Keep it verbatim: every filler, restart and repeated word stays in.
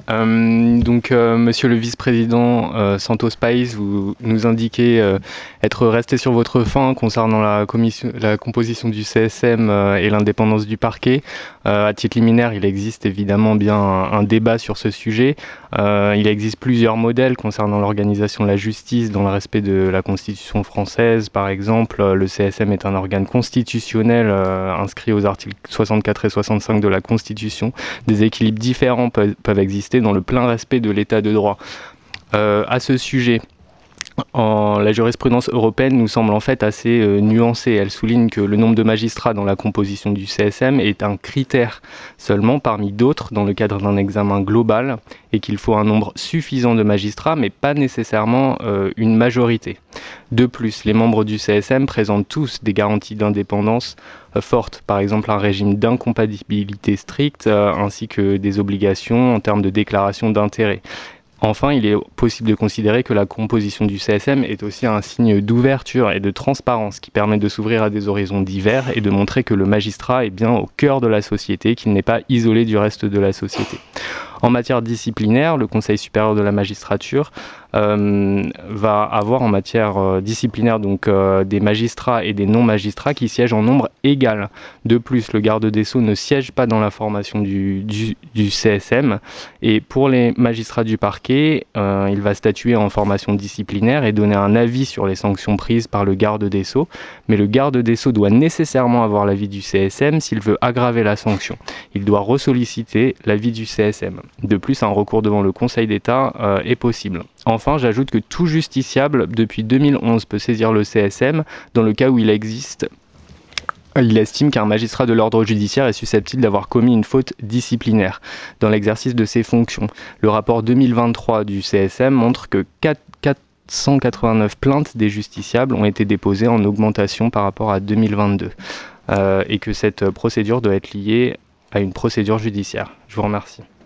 Euh, donc, euh, monsieur le vice-président euh, Santos País, vous nous indiquez euh, être resté sur votre faim concernant la, commission, la composition du C S M euh, et l'indépendance du parquet. Euh, à titre liminaire, il existe évidemment bien un, un débat sur ce sujet. Euh, il existe plusieurs modèles concernant l'organisation de la justice dans le respect de la Constitution française. Par exemple, le C S M est un organe constitutionnel euh, inscrit aux articles soixante-quatre et soixante-cinq de la Constitution. Des équilibres différents peuvent, peuvent exister dans le plein respect de l'état de droit. Euh, à ce sujet, en, la jurisprudence européenne nous semble en fait assez euh, nuancée. Elle souligne que le nombre de magistrats dans la composition du C S M est un critère seulement parmi d'autres dans le cadre d'un examen global et qu'il faut un nombre suffisant de magistrats mais pas nécessairement euh, une majorité. De plus, les membres du C S M présentent tous des garanties d'indépendance euh, fortes, par exemple un régime d'incompatibilité stricte euh, ainsi que des obligations en termes de déclaration d'intérêt. Enfin, il est possible de considérer que la composition du C S M est aussi un signe d'ouverture et de transparence qui permet de s'ouvrir à des horizons divers et de montrer que le magistrat est bien au cœur de la société, qu'il n'est pas isolé du reste de la société. En matière disciplinaire, le Conseil supérieur de la magistrature euh, va avoir en matière euh, disciplinaire donc, euh, des magistrats et des non-magistrats qui siègent en nombre égal. De plus, le garde des Sceaux ne siège pas dans la formation du, du, du C S M et pour les magistrats du parquet, euh, il va statuer en formation disciplinaire et donner un avis sur les sanctions prises par le garde des Sceaux. Mais le garde des Sceaux doit nécessairement avoir l'avis du C S M s'il veut aggraver la sanction. Il doit ressolliciter l'avis du C S M. De plus, un recours devant le Conseil d'État euh, est possible. Enfin, j'ajoute que tout justiciable depuis deux mille onze peut saisir le C S M dans le cas où il existe il estime qu'un magistrat de l'ordre judiciaire est susceptible d'avoir commis une faute disciplinaire dans l'exercice de ses fonctions. Le rapport deux mille vingt-trois du C S M montre que quatre cent quatre-vingt-neuf plaintes des justiciables ont été déposées en augmentation par rapport à deux mille vingt-deux euh, et que cette procédure doit être liée à une procédure judiciaire. Je vous remercie.